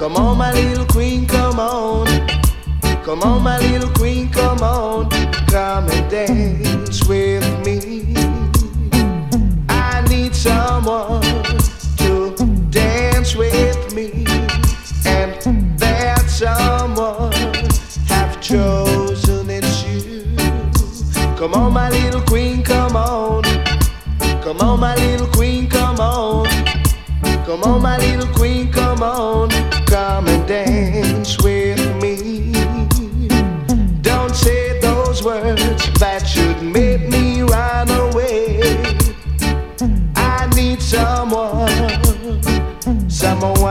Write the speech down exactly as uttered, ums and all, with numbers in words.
Come on, my little queen, come on. Come on, my little queen, come on. Come and dance with me. I need someone to dance with.